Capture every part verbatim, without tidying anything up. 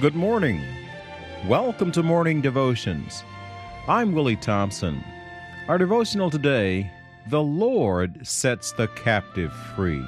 Good morning. Welcome to Morning Devotions. I'm Willie Thompson. Our devotional today, The Lord Sets the Captive Free.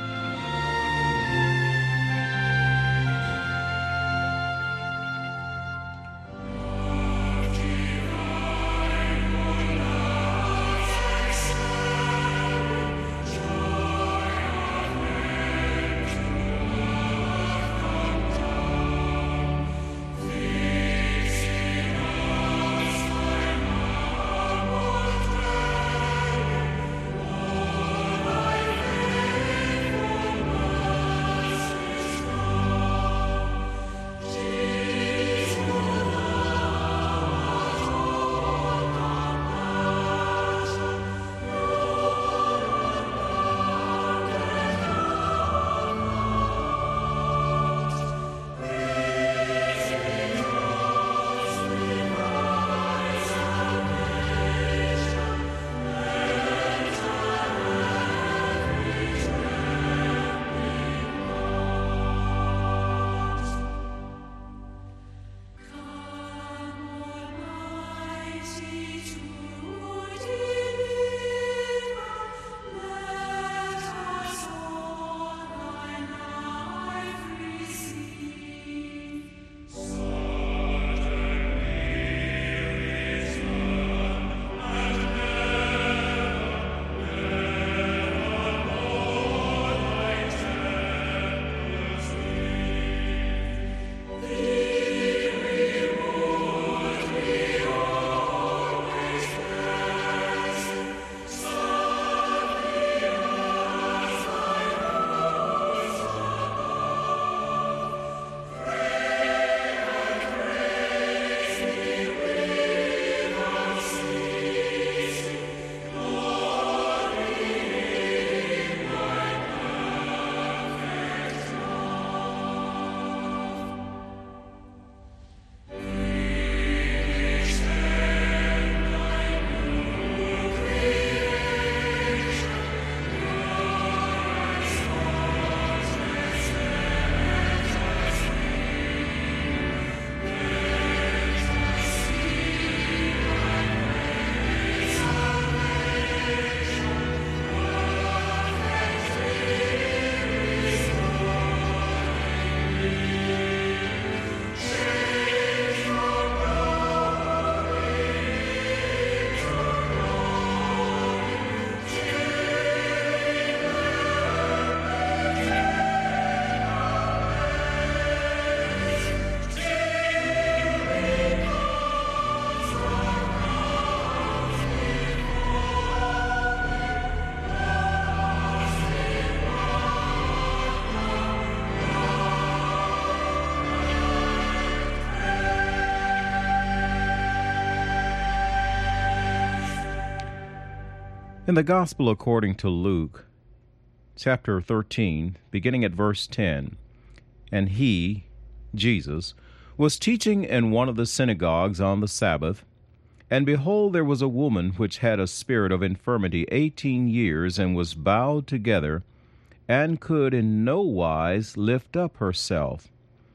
In the Gospel according to Luke, chapter thirteen, beginning at verse ten, and he, Jesus, was teaching in one of the synagogues on the Sabbath, and behold, there was a woman which had a spirit of infirmity eighteen years, and was bowed together, and could in no wise lift up herself.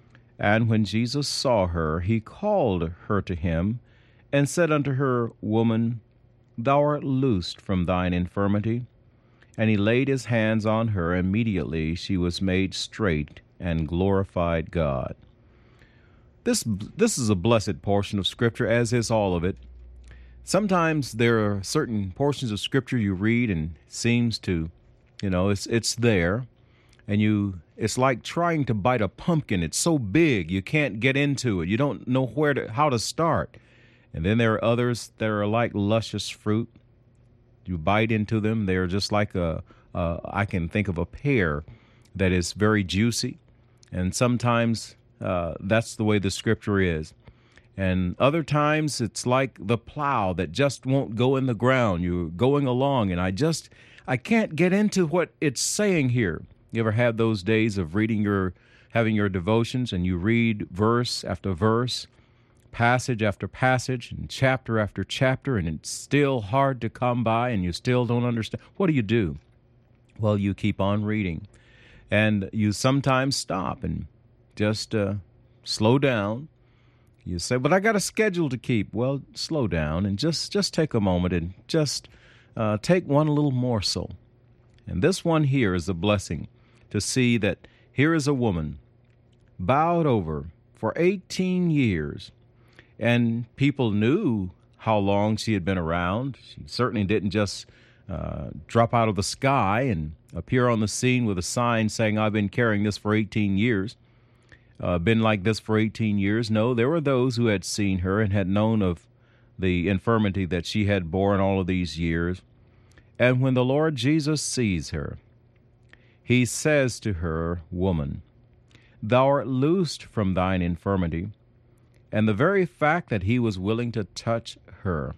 And when Jesus saw her, he called her to him, and said unto her, Woman, thou art loosed from thine infirmity. And he laid his hands on her. Immediately she was made straight, and glorified God. This, this is a blessed portion of Scripture, as is all of it. Sometimes there are certain portions of Scripture you read, and it seems to, you know, it's it's there, and you it's like trying to bite a pumpkin. It's so big, you can't get into it. You don't know where to how to start. And then there are others that are like luscious fruit. You bite into them, they're just like a, uh, I can think of a pear that is very juicy. And sometimes uh, that's the way the Scripture is. And other times it's like the plow that just won't go in the ground. You're going along, and I just, I can't get into what it's saying here. You ever had those days of reading your, having your devotions, and you read verse after verse, passage after passage, and chapter after chapter, and it's still hard to come by, and you still don't understand? What do you do? Well, you keep on reading, and you sometimes stop and just uh, slow down. You say, but I got a schedule to keep. Well, slow down and just, just take a moment and just uh, take one little morsel. And this one here is a blessing to see that here is a woman bowed over for eighteen years. And people knew how long she had been around. She certainly didn't just uh, drop out of the sky and appear on the scene with a sign saying, I've been carrying this for eighteen years. Uh, been like this for eighteen years. No, there were those who had seen her and had known of the infirmity that she had borne all of these years. And when the Lord Jesus sees her, he says to her, Woman, thou art loosed from thine infirmity. And the very fact that he was willing to touch her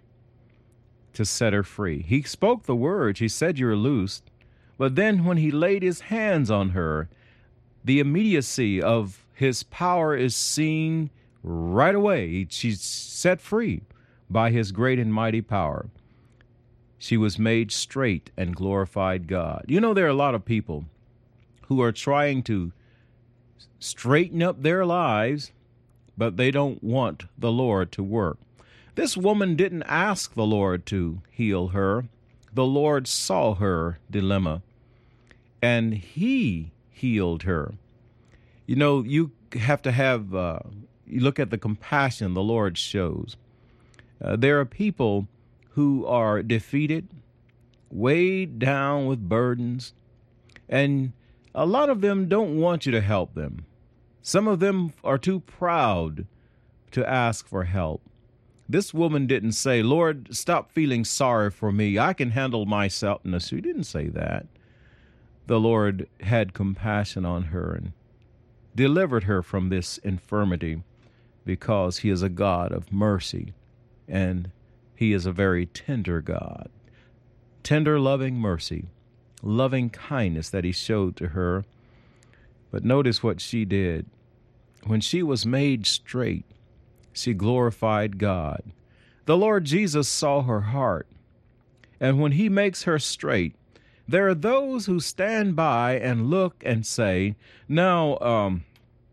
to set her free. He spoke the words. He said, you're loosed. But then when he laid his hands on her, the immediacy of his power is seen right away. She's set free by his great and mighty power. She was made straight and glorified God. You know, there are a lot of people who are trying to straighten up their lives, but they don't want the Lord to work. This woman didn't ask the Lord to heal her. The Lord saw her dilemma, and he healed her. You know, you have to have, uh, you look at the compassion the Lord shows. Uh, there are people who are defeated, weighed down with burdens, and a lot of them don't want you to help them. Some of them are too proud to ask for help. This woman didn't say, Lord, stop feeling sorry for me. I can handle myself. No, she didn't say that. The Lord had compassion on her and delivered her from this infirmity because he is a God of mercy and he is a very tender God. Tender, loving mercy, loving kindness that he showed to her. But notice what she did. When she was made straight, she glorified God. The Lord Jesus saw her heart. And when he makes her straight, there are those who stand by and look and say, now, um,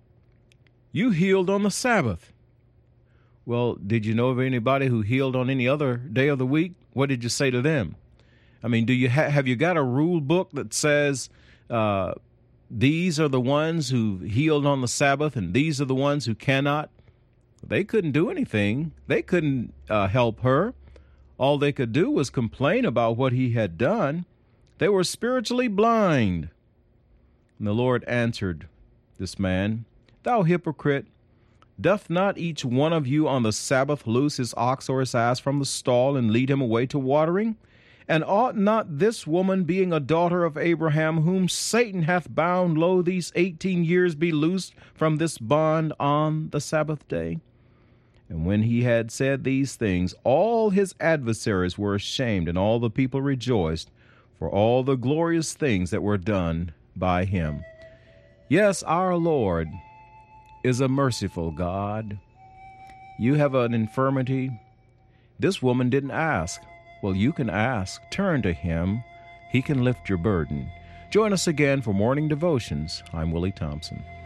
you healed on the Sabbath. Well, did you know of anybody who healed on any other day of the week? What did you say to them? I mean, do you ha- have you got a rule book that says uh, these are the ones who healed on the Sabbath and these are the ones who cannot? They couldn't do anything. They couldn't uh, help her. All they could do was complain about what he had done. They were spiritually blind. And the Lord answered this man, Thou hypocrite, doth not each one of you on the Sabbath loose his ox or his ass from the stall and lead him away to watering? And ought not this woman, being a daughter of Abraham, whom Satan hath bound low these eighteen years, be loosed from this bond on the Sabbath day? And when he had said these things, all his adversaries were ashamed, and all the people rejoiced for all the glorious things that were done by him. Yes, our Lord is a merciful God. You have an infirmity. This woman didn't ask. Well, you can ask. Turn to him. He can lift your burden. Join us again for Morning Devotions. I'm Willie Thompson.